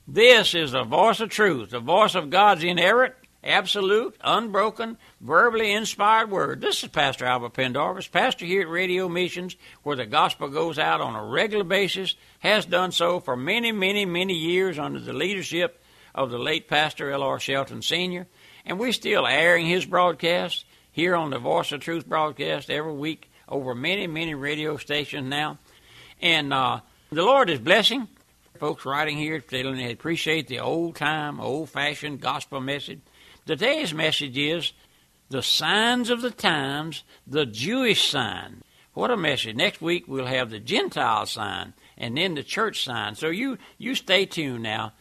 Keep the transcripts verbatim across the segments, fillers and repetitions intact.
This is the voice of truth, the voice of God's inerrant, absolute, unbroken, verbally inspired word. This is Pastor Albert Pendarvis, pastor here at Radio Missions, where the gospel goes out on a regular basis, has done so for many, many, many years under the leadership of the late Pastor L R Shelton Senior And we're still airing his broadcast here on the Voice of Truth broadcast every week over many, many radio stations now. And uh, the Lord is blessing. Folks writing here telling they appreciate the old-time, old-fashioned gospel message. Today's message is the signs of the times, the Jewish sign. What a message. Next week we'll have the Gentile sign and then the church sign. So you, you stay tuned now.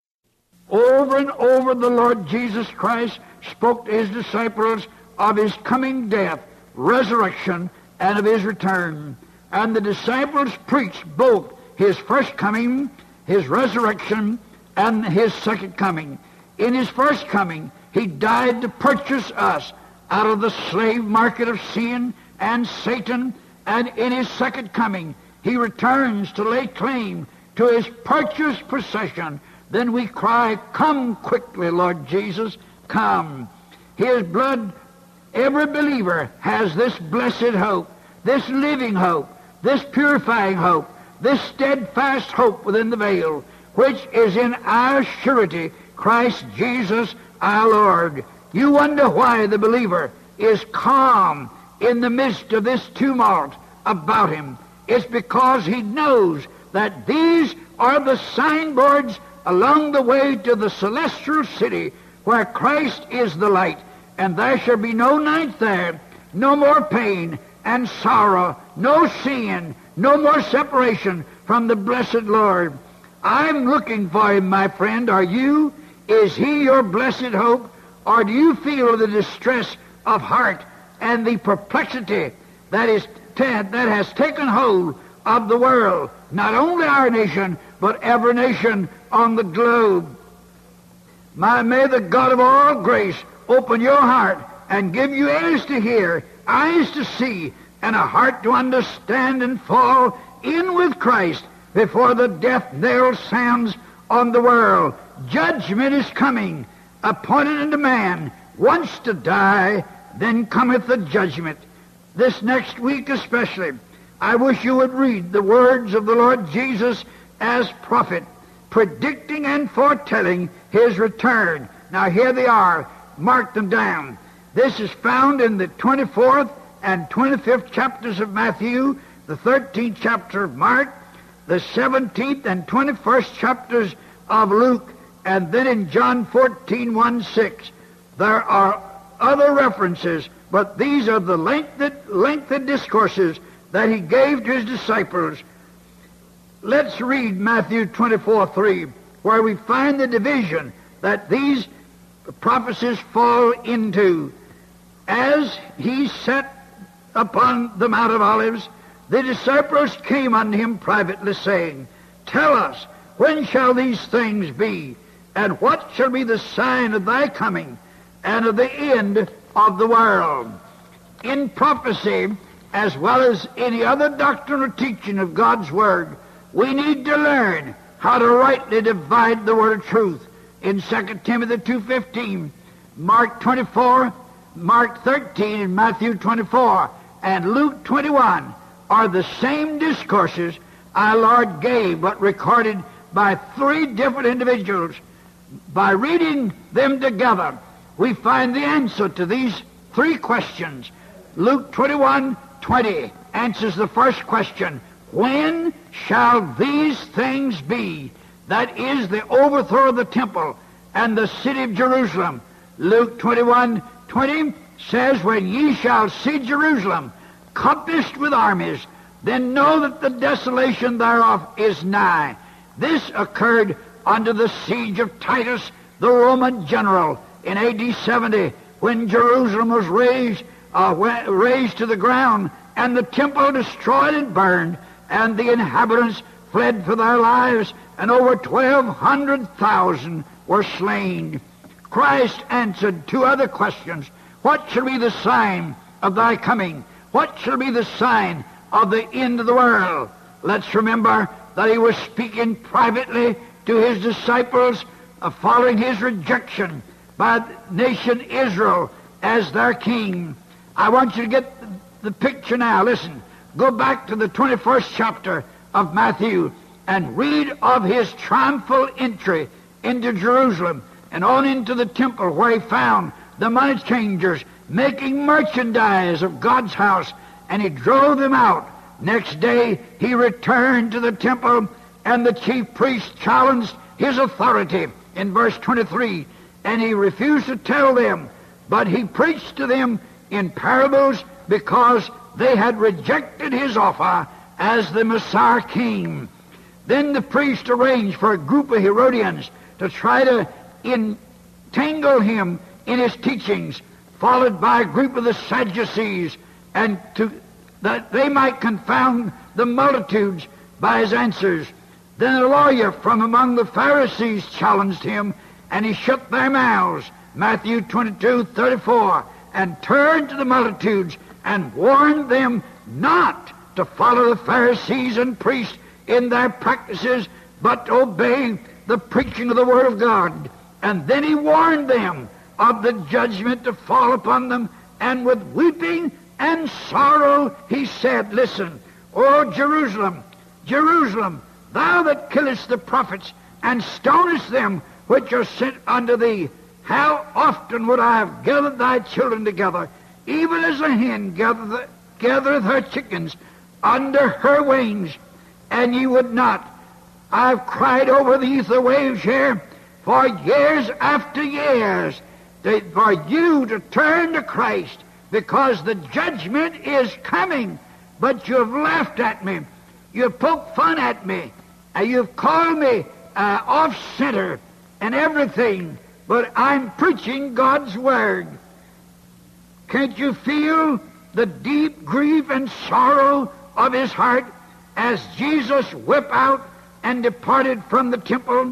Over and over the Lord Jesus Christ spoke to his disciples of his coming death, resurrection, and of his return. And the disciples preached both his first coming, his resurrection, and his second coming. In his first coming, he died to purchase us out of the slave market of sin and Satan. And in his second coming, he returns to lay claim to his purchased possession. Then we cry, come quickly, Lord Jesus, come. His blood, every believer has this blessed hope, this living hope, this purifying hope, this steadfast hope within the veil, which is in our surety, Christ Jesus our Lord. You wonder why the believer is calm in the midst of this tumult about him. It's because he knows that these are the signboards along the way to the celestial city where Christ is the light, and there shall be no night there, no more pain and sorrow, no sin, no more separation from the blessed Lord. I'm looking for him, my friend. Are you? Is he your blessed hope? Or do you feel the distress of heart and the perplexity that is that has taken hold of the world, not only our nation, but every nation on the globe? My, may the God of all grace open your heart and give you ears to hear, eyes to see, and a heart to understand and fall in with Christ before the death knell sounds on the world. Judgment is coming, appointed unto man once to die, then cometh the judgment. This next week especially, I wish you would read the words of the Lord Jesus as prophet, predicting and foretelling his return. Now here they are. Mark them down. This is found in the twenty-fourth and twenty-fifth chapters of Matthew, the thirteenth chapter of Mark, the seventeenth and twenty-first chapters of Luke, and then in John fourteen, one, six. There are other references, but these are the lengthy, lengthy discourses that he gave to his disciples. Let's read Matthew twenty-four, three, where we find the division that these prophecies fall into. As he sat upon the Mount of Olives, the disciples came unto him privately, saying, Tell us, when shall these things be? And what shall be the sign of thy coming and of the end of the world? In prophecy, as well as any other doctrine or teaching of God's Word, we need to learn how to rightly divide the word of truth. In Second Timothy two fifteen, Mark twenty-four, Mark thirteen, and Matthew twenty-four, and Luke twenty-one are the same discourses our Lord gave, but recorded by three different individuals. By reading them together, we find the answer to these three questions. Luke twenty-one, twenty answers the first question, when shall these things be? That is the overthrow of the temple and the city of Jerusalem. Luke twenty-one, twenty says, when ye shall see Jerusalem compassed with armies, then know that the desolation thereof is nigh. This occurred under the siege of Titus, the Roman general, in A D seventy, when Jerusalem was razed, uh, razed to the ground, and the temple destroyed and burned, and the inhabitants fled for their lives, and over twelve hundred thousand were slain. Christ answered two other questions. What shall be the sign of thy coming? What shall be the sign of the end of the world? Let's remember that he was speaking privately to his disciples uh, following his rejection by the nation Israel as their king. I want you to get the picture now. Listen, go back to the twenty-first chapter of Matthew and read of his triumphal entry into Jerusalem and on into the temple, where he found the money changers making merchandise of God's house, and he drove them out. Next day he returned to the temple, and the chief priest challenged his authority in verse twenty-three, and he refused to tell them, but he preached to them in parables, because they had rejected his offer as the Messiah king. Then the priest arranged for a group of Herodians to try to entangle him in his teachings, followed by a group of the Sadducees, and to that they might confound the multitudes by his answers. Then a lawyer from among the Pharisees challenged him, and he shut their mouths, Matthew twenty-two thirty-four, and turned to the multitudes and warned them not to follow the Pharisees and priests in their practices, but to obey the preaching of the Word of God. And then he warned them of the judgment to fall upon them, and with weeping and sorrow he said, listen, O Jerusalem, Jerusalem, thou that killest the prophets and stonest them which are sent unto thee, how often would I have gathered thy children together, even as a hen gathereth, gathereth her chickens under her wings, and ye would not. I have cried over the ether waves here for years after years, that for you to turn to Christ, because the judgment is coming. But you have laughed at me, you have poked fun at me, and you have called me uh, off-center and everything, but I'm preaching God's Word. Can't you feel the deep grief and sorrow of his heart as Jesus wept out and departed from the temple?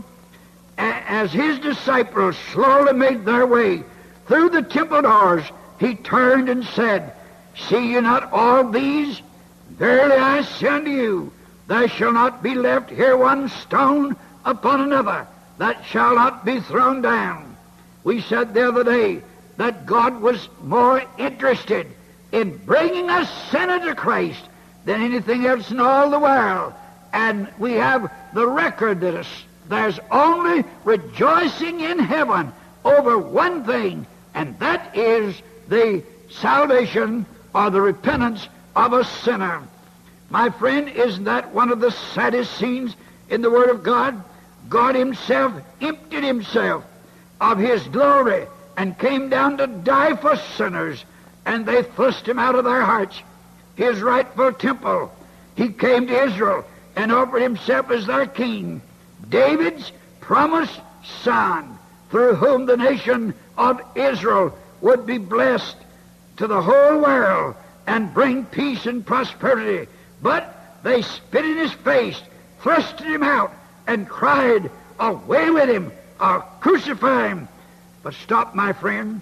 As his disciples slowly made their way through the temple doors, he turned and said, See ye not all these? Verily I say unto you, there shall not be left here one stone upon another that shall not be thrown down. We said the other day that God was more interested in bringing a sinner to Christ than anything else in all the world. And we have the record that is, there's only rejoicing in heaven over one thing, and that is the salvation or the repentance of a sinner. My friend, isn't that one of the saddest scenes in the Word of God? God himself emptied himself of his glory and came down to die for sinners, and they thrust him out of their hearts, his rightful temple. He came to Israel and offered himself as their king, David's promised son, through whom the nation of Israel would be blessed to the whole world and bring peace and prosperity. But they spit in his face, thrusted him out, and cried, Away with him, or crucify him. But stop, my friend.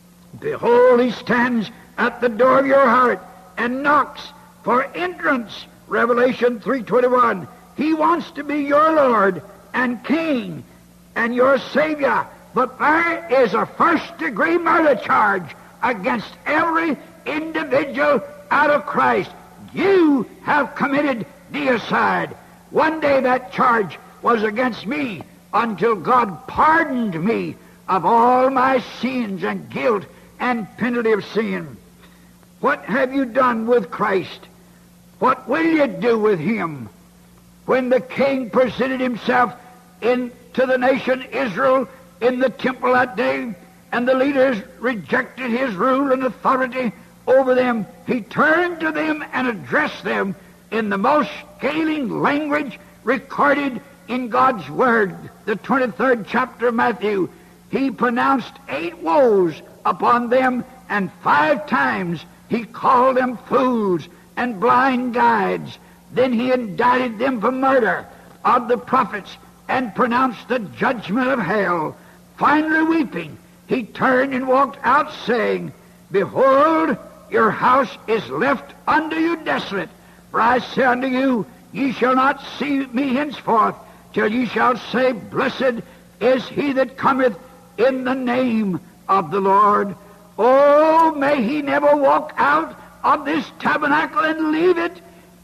Behold, he stands at the door of your heart and knocks for entrance. Revelation three twenty-one. He wants to be your Lord and King and your Savior. But there is a first-degree murder charge against every individual out of Christ. You have committed deicide. One day that charge was against me until God pardoned me of all my sins and guilt and penalty of sin. What have you done with Christ? What will you do with him? When the king presented himself into the nation Israel in the temple that day, and the leaders rejected his rule and authority over them, he turned to them and addressed them in the most scathing language recorded in God's Word, the twenty-third chapter of Matthew. He pronounced eight woes upon them, and five times he called them fools and blind guides. Then he indicted them for murder of the prophets and pronounced the judgment of hell. Finally weeping, he turned and walked out, saying, Behold, your house is left unto you desolate. For I say unto you, ye shall not see me henceforth. till ye shall say, Blessed is he that cometh in the name of the Lord. Oh, may he never walk out of this tabernacle and leave it.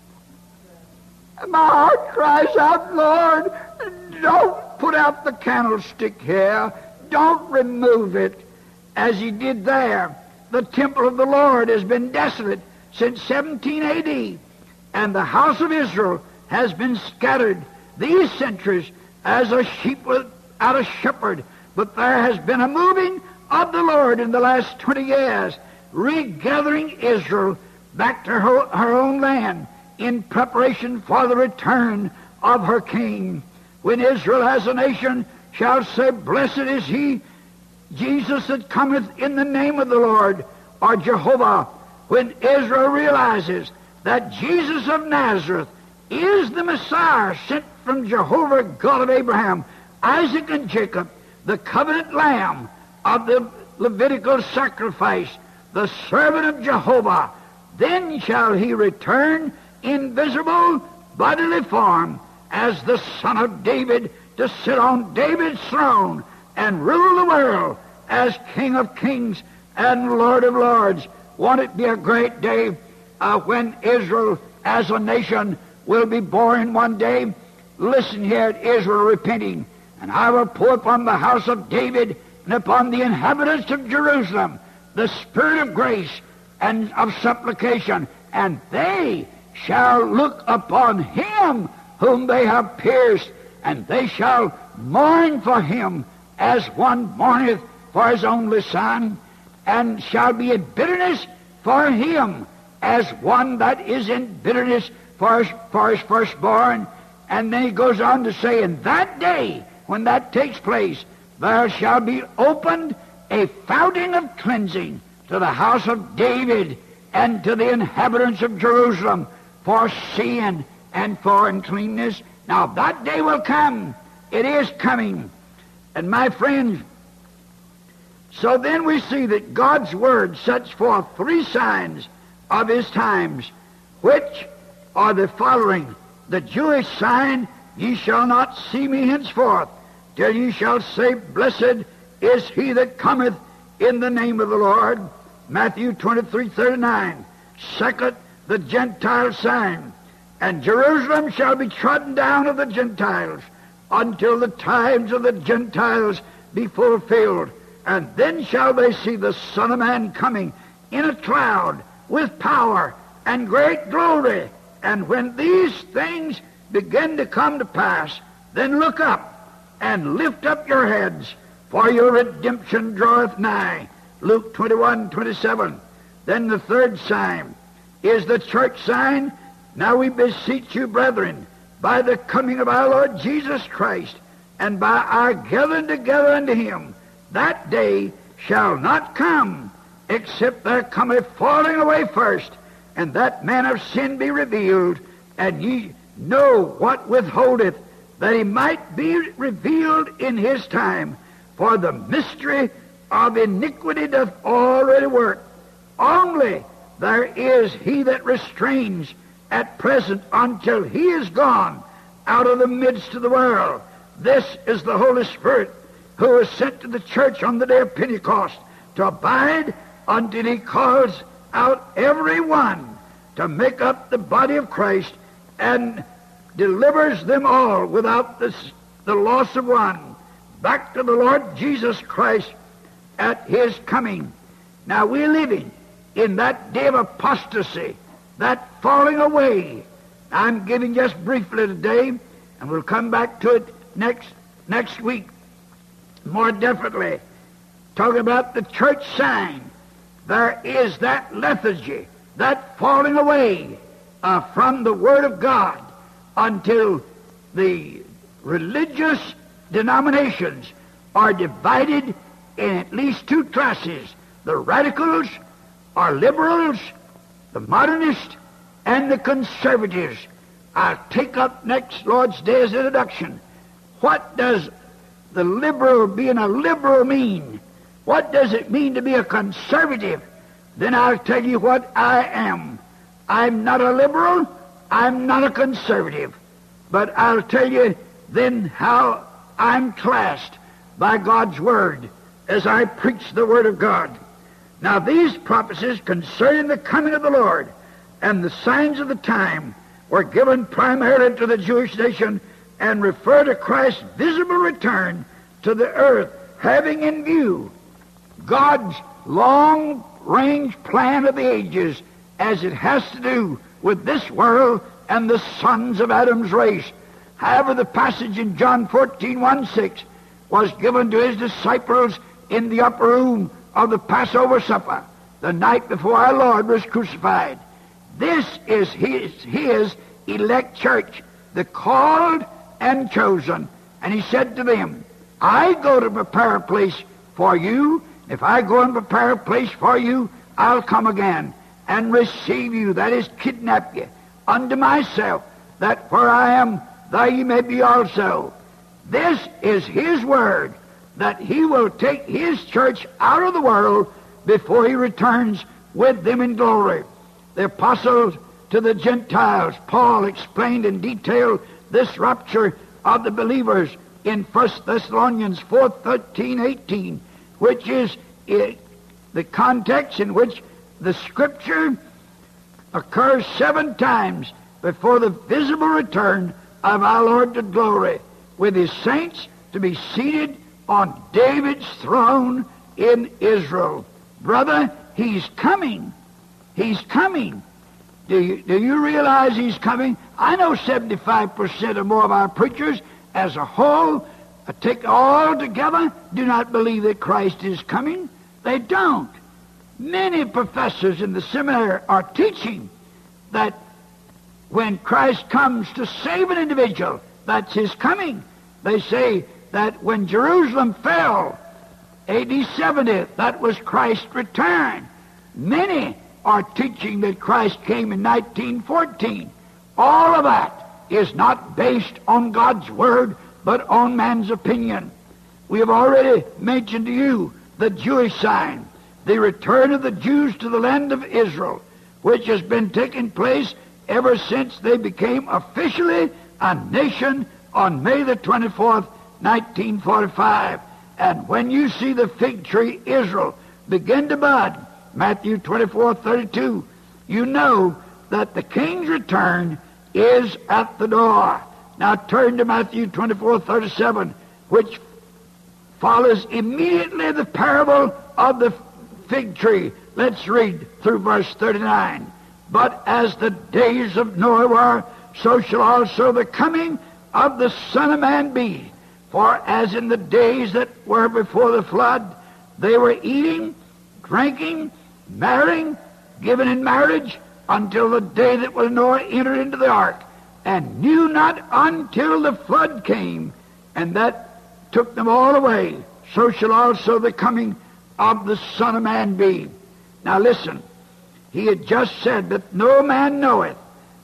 My heart cries out, Lord, don't put out the candlestick here. Don't remove it as he did there. The temple of the Lord has been desolate since seventeen A D, and the house of Israel has been scattered these centuries as a sheep without a shepherd. But there has been a moving of the Lord in the last twenty years, regathering Israel back to her, her own land in preparation for the return of her King. When Israel as a nation shall say, Blessed is he, Jesus that cometh in the name of the Lord, or Jehovah. When Israel realizes that Jesus of Nazareth is the Messiah sent from Jehovah, God of Abraham, Isaac, and Jacob, the covenant lamb of the Levitical sacrifice, the servant of Jehovah, then shall he return in visible bodily form as the Son of David to sit on David's throne and rule the world as King of kings and Lord of lords. Won't it be a great day uh, when Israel as a nation will be born one day? Listen here at Israel repenting. And I will pour upon the house of David and upon the inhabitants of Jerusalem the spirit of grace and of supplication, and they shall look upon him whom they have pierced, and they shall mourn for him as one mourneth for his only son, and shall be in bitterness for him as one that is in bitterness for his, for his firstborn. And then he goes on to say, in that day, when that takes place, there shall be opened a fountain of cleansing to the house of David and to the inhabitants of Jerusalem for sin and for uncleanness. Now that day will come. It is coming. And my friends, so then we see that God's Word sets forth three signs of his times, which are the following. The Jewish sign, ye shall not see me henceforth, till ye shall say, Blessed is he that cometh in the name of the Lord. Matthew twenty-three thirty-nine. Second, the Gentile sign. And Jerusalem shall be trodden down of the Gentiles until the times of the Gentiles be fulfilled. And then shall they see the Son of Man coming in a cloud with power and great glory. And when these things begin to come to pass, then look up and lift up your heads, for your redemption draweth nigh. Luke twenty-one twenty-seven. Then the third sign is the church sign. Now we beseech you, brethren, by the coming of our Lord Jesus Christ, and by our gathering together unto him, that day shall not come, except there come a falling away first, and that man of sin be revealed, and ye know what withholdeth, that he might be revealed in his time. For the mystery of iniquity doth already work. Only there is he that restrains at present until he is gone out of the midst of the world. This is the Holy Spirit, who was sent to the church on the day of Pentecost, to abide until he calls out every one to make up the body of Christ, and delivers them all without the, the loss of one, back to the Lord Jesus Christ at his coming. Now we're living in that day of apostasy, that falling away. I'm giving just briefly today, and we'll come back to it next next week more definitely, talking about the church sign. There is that lethargy, that falling away uh, from the Word of God, until the religious denominations are divided in at least two classes: the radicals or liberals, the modernists, and the conservatives. I'll take up next Lord's Day's introduction. What does the liberal, being a liberal, mean? What does it mean to be a conservative? Then I'll tell you what I am. I'm not a liberal, I'm not a conservative. But I'll tell you then how I'm classed by God's Word as I preach the Word of God. Now these prophecies concerning the coming of the Lord and the signs of the time were given primarily to the Jewish nation and refer to Christ's visible return to the earth, having in view God's long-range plan of the ages as it has to do with this world and the sons of Adam's race. However, the passage in John fourteen, one, six was given to his disciples in the upper room of the Passover supper, the night before our Lord was crucified. This is his, his elect church, the called and chosen. And he said to them, I go to prepare a place for you. If I go and prepare a place for you, I'll come again and receive you, that is, kidnap you, unto myself, that where I am, there ye may be also. This is his word, that he will take his church out of the world before he returns with them in glory. The apostles to the Gentiles, Paul explained in detail this rapture of the believers in First Thessalonians four, thirteen, eighteen, which is it, the context in which the Scripture occurs seven times before the visible return of our Lord to glory, with his saints to be seated on David's throne in Israel. Brother, he's coming. He's coming. Do you, do you realize he's coming? I know seventy-five percent or more of our preachers as a whole, uh, take all together, do not believe that Christ is coming. They don't. Many professors in the seminary are teaching that when Christ comes to save an individual, that's his coming. They say that when Jerusalem fell, A D seventy, that was Christ's return. Many are teaching that Christ came in nineteen fourteen. All of that is not based on God's Word, but on man's opinion. We have already mentioned to you the Jewish sign, the return of the Jews to the land of Israel, which has been taking place ever since they became officially a nation on May the twenty-fourth, nineteen forty-five. And when you see the fig tree Israel begin to bud, Matthew twenty-four, thirty-two, you know that the king's return is at the door. Now turn to Matthew twenty-four, thirty-seven, which follows immediately the parable of the fig tree. Let's read through verse thirty-nine. But as the days of Noah were, so shall also the coming of the Son of Man be. For as in the days that were before the flood, they were eating, drinking, marrying, given in marriage, until the day that was Noah entered into the ark, and knew not until the flood came, and that took them all away. So shall also the coming of the Son of Man be. Now listen, he had just said that no man knoweth,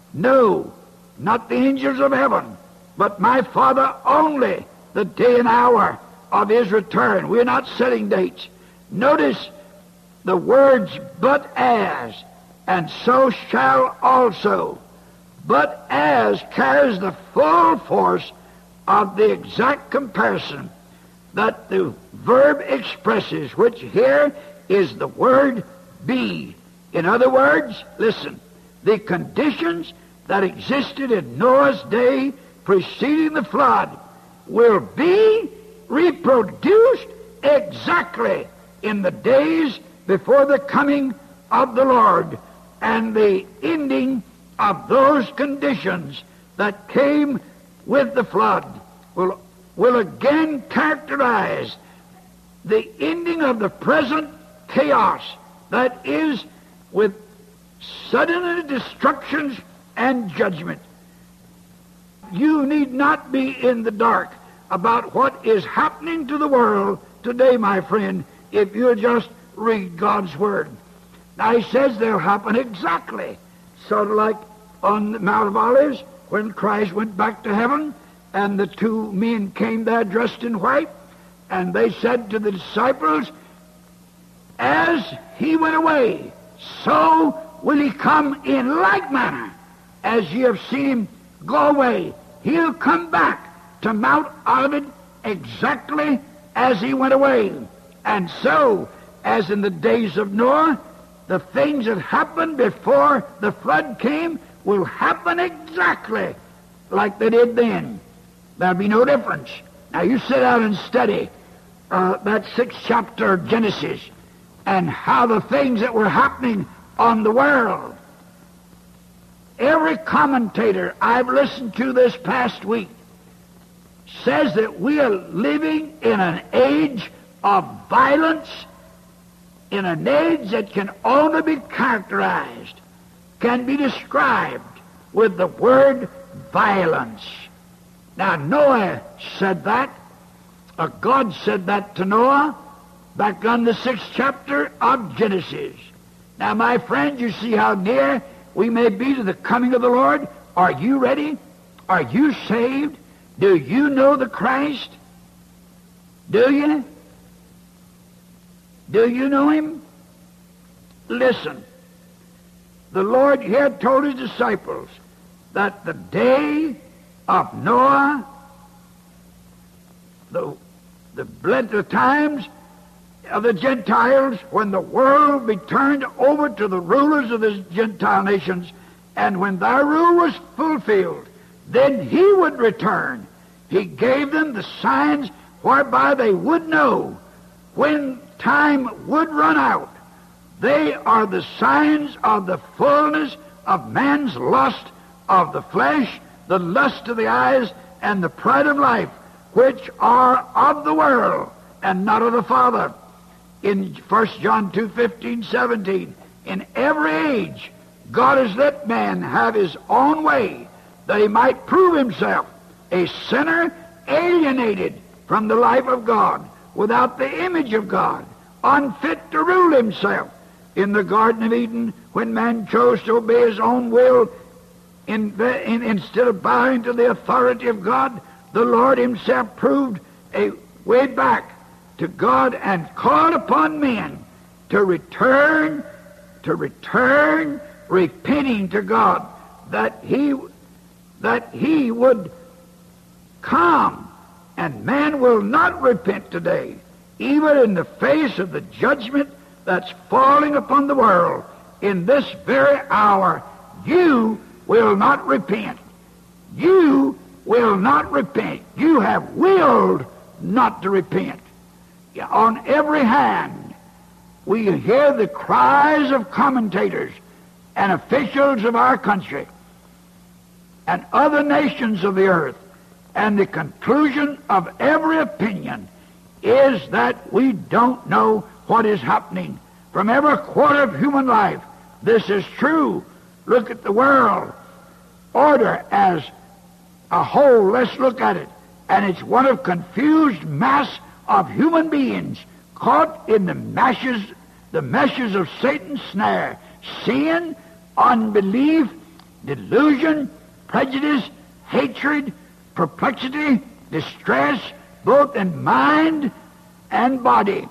no, not the angels of heaven, but my Father only, the day and hour of his return. We're not setting dates. Notice the words, but as, and so shall also. But as carries the full force of the exact comparison that the verb expresses, which here is the word be. In other words, listen, the conditions that existed in Noah's day preceding the flood will be reproduced exactly in the days before the coming of the Lord, and the ending of those conditions that came with the flood will, will again characterize the ending of the present chaos that is with sudden destructions and judgment. You need not be in the dark about what is happening to the world today, my friend, if you just read God's Word. Now he says they'll happen exactly, sort of like on the Mount of Olives when Christ went back to heaven and the two men came there dressed in white, and they said to the disciples, as he went away, so will he come in like manner as ye have seen him go away. He'll come back to Mount Olivet exactly as he went away. And so, as in the days of Noah, the things that happened before the flood came will happen exactly like they did then. There'll be no difference. Now you sit down and study uh, that sixth chapter of Genesis and how the things that were happening on the world. Every commentator I've listened to this past week says that we are living in an age of violence, in an age that can only be characterized, can be described with the word violence. Now, Noah said that, or God said that to Noah back on the sixth chapter of Genesis. Now, my friends, you see how near we may be to the coming of the Lord. Are you ready? Are you saved? Do you know the Christ? Do you? Do you know him? Listen. The Lord here told his disciples that the day of Noah, the, the, the times of the Gentiles, when the world be turned over to the rulers of the Gentile nations, and when their rule was fulfilled, then he would return. He gave them the signs whereby they would know when time would run out. They are the signs of the fullness of man's lust of the flesh, the lust of the eyes, and the pride of life, which are of the world and not of the Father. In First John two fifteen, seventeen, in every age God has let man have his own way, that he might prove himself a sinner alienated from the life of God, without the image of God, unfit to rule himself. In the Garden of Eden, when man chose to obey his own will in, in, instead of bowing to the authority of God, the Lord himself proved a way back to God and called upon men to return, to return, repenting to God, that he, that he would come. And man will not repent today, even in the face of the judgment that's falling upon the world. In this very hour, you will not repent. You will not repent. You have willed not to repent. On every hand, we hear the cries of commentators and officials of our country and other nations of the earth, and the conclusion of every opinion is that we don't know what is happening. From every quarter of human life, this is true. Look at the world order as a whole. Let's look at it. And it's one of confused mass of human beings caught in the meshes, the meshes of Satan's snare. Sin, unbelief, delusion, prejudice, hatred, perplexity, distress, both in mind and body.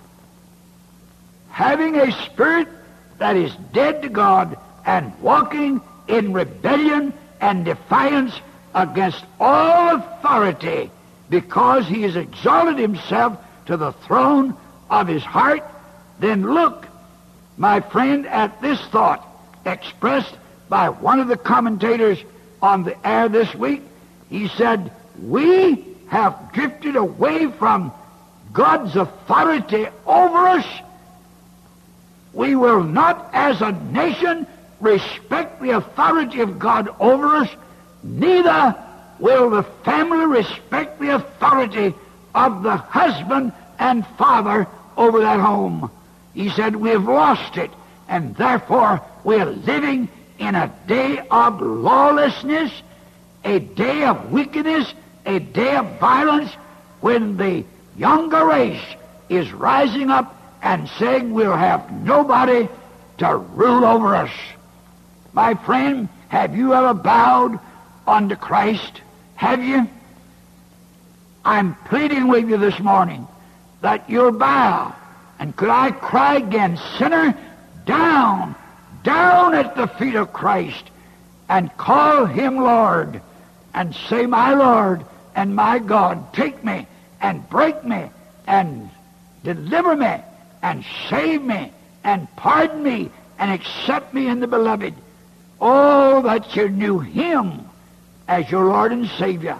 Having a spirit that is dead to God and walking in rebellion and defiance against all authority, because he has exalted himself to the throne of his heart. Then look, my friend, at this thought expressed by one of the commentators on the air this week. He said, we have drifted away from God's authority over us. We will not, as a nation, respect the authority of God over us. Neither will the family respect the authority of the husband and father over that home. He said, we have lost it, and therefore we are living in a day of lawlessness, a day of wickedness, a day of violence, when the younger race is rising up and saying we'll have nobody to rule over us. My friend, have you ever bowed unto Christ? Have you? I'm pleading with you this morning that you'll bow. And could I cry again, sinner, down, down at the feet of Christ, and call him Lord, and say, my Lord, and my God, take me and break me and deliver me and save me and pardon me and accept me in the beloved. Oh, that you knew Him as your Lord and Savior.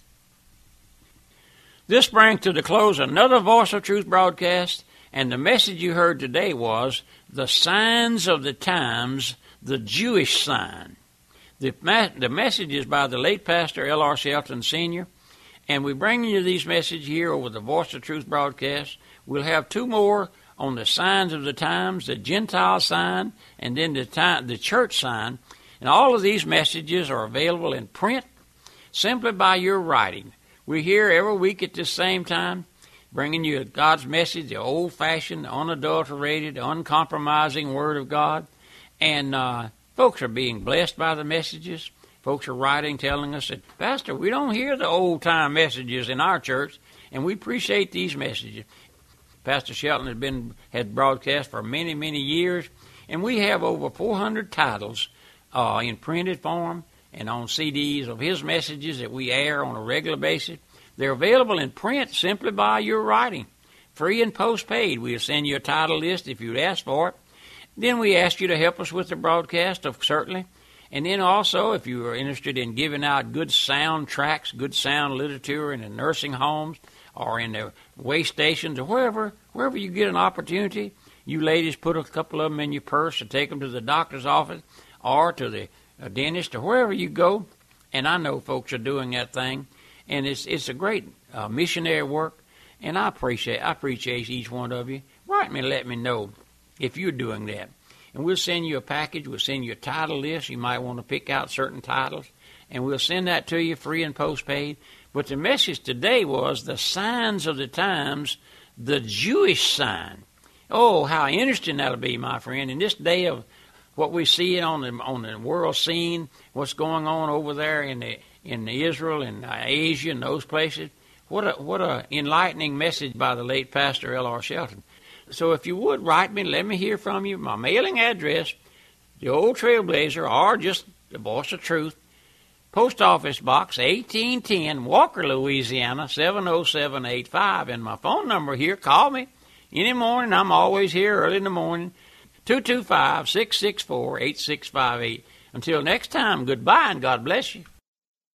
This brings to the close another Voice of Truth broadcast, and the message you heard today was the signs of the times, the Jewish sign. The, the message is by the late Pastor L R Shelton Senior, and we bring you these messages here over the Voice of Truth broadcast. We'll have two more on the signs of the times, the Gentile sign, and then the, time, the church sign. And all of these messages are available in print simply by your writing. We're here every week at this same time, bringing you God's message, the old-fashioned, unadulterated, uncompromising Word of God. And uh, folks are being blessed by the messages. Folks are writing, telling us that, Pastor, we don't hear the old-time messages in our church, and we appreciate these messages. Pastor Shelton has been had broadcast for many, many years, and we have over four hundred titles uh, in printed form and on C Ds of his messages that we air on a regular basis. They're available in print simply by your writing, free and postpaid. We'll send you a title list if you'd ask for it. Then we ask you to help us with the broadcast, of certainly. And then also, if you are interested in giving out good sound tracks, good sound literature in the nursing homes or in the way stations or wherever, wherever you get an opportunity, you ladies put a couple of them in your purse and take them to the doctor's office or to the a dentist or wherever you go, and I know folks are doing that thing, and it's it's a great uh, missionary work, and I appreciate I appreciate each one of you. Write me and let me know if you're doing that, and we'll send you a package. We'll send you a title list. You might want to pick out certain titles, and we'll send that to you free and postpaid. But the message today was the signs of the times, the Jewish sign. Oh, how interesting that'll be, my friend, in this day of what we see on the on the world scene, what's going on over there in the in Israel and Asia and those places. What a what a enlightening message by the late Pastor L R Shelton. So if you would write me, let me hear from you. My mailing address, the Old Trailblazer, or just the Voice of Truth, Post Office Box eighteen ten, Walker, Louisiana seven oh seven eight five, and my phone number here. Call me any morning. I'm always here early in the morning. two two five, six six four, eight six five eight. Until next time, goodbye and God bless you.